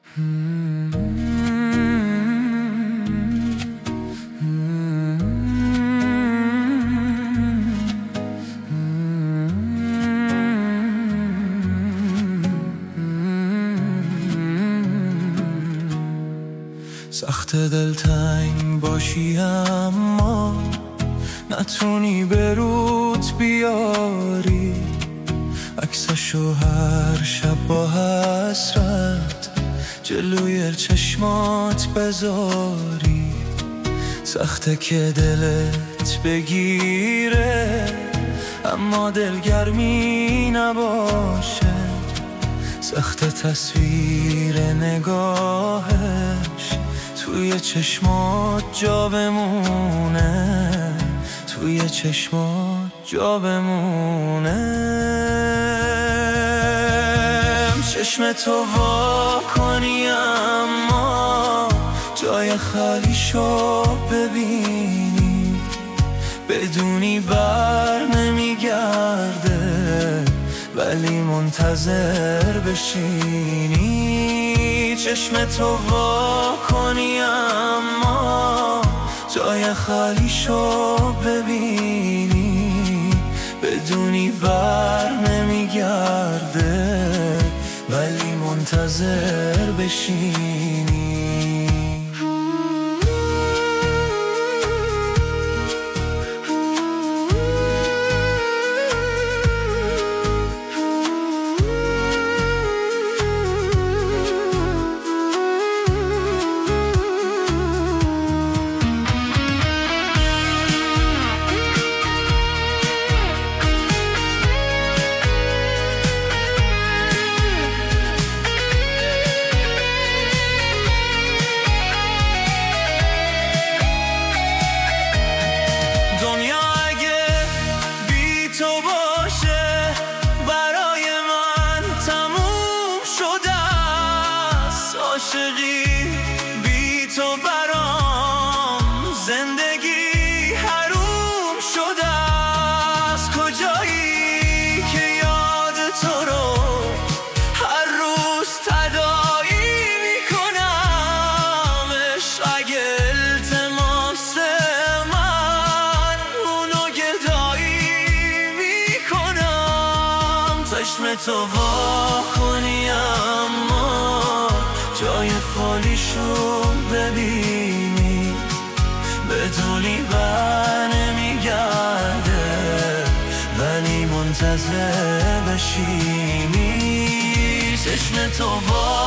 سخت دلتنگ باشی اما نتونی به رود بیاری عکسشو هر شب با حسرت جلوی چشمات بذاری. سخته که دلت بگیره اما دلگرمی نباشه. سخته تصویر نگاهش توی چشمات جا بمونه، توی چشمات جا بمونه. چشم تو وا کنی اما جای خالیشو ببینی، بدونی بر نمیگرده ولی منتظر بشینی. چشم تو وا کنی اما جای خالیشو ببینی، بدونی بر نمیگرده ولی منتظر بشینی. عاشقی بی تو برام زندگی حروم شده است. کجایی که یاد تو رو هر روز تداعی میکنم. اگه التماس من اونو گدایی میکنم. چشم تو وا کنی اما جای خالیشو ببینی، بدونی بر نمیگرده ولی منتظر بشینی. چشم تو با